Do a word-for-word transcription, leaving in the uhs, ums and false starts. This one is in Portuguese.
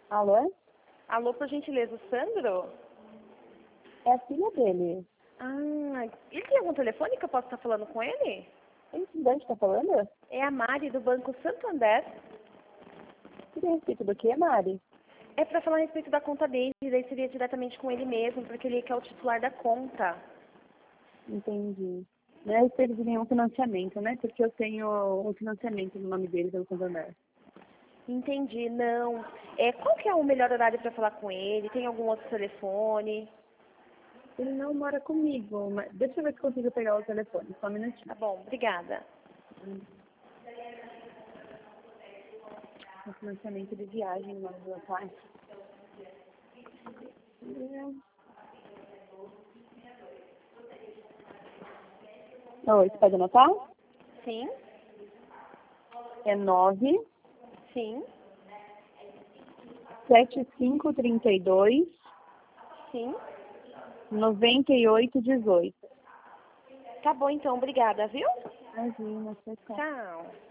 Alô? Alô, por gentileza, o Sandro? É a filha dele. Ah, ele tem algum telefone que eu possa estar falando com ele? Ele estudante tá falando? É a Mari, do Banco Santander. Que a respeito do que, Mari? É para falar a respeito da conta dele, daí seria diretamente com ele mesmo, porque ele que é o titular da conta. Entendi. Não é a respeito de nenhum financiamento, né? Porque eu tenho um financiamento no nome dele pelo Santander. Entendi, não. É, qual que é o melhor horário para falar com ele? Tem algum outro telefone? Ele não mora comigo, mas deixa eu ver se consigo pegar o telefone, só um minutinho. Tá bom, obrigada. Um financiamento de viagem no nome do meu pai. Oi, você pode anotar? Sim, É nove sim, sete cinco três dois sim. nove oito um oito. Tá bom então, obrigada, viu? Imagina, você tá. Tchau.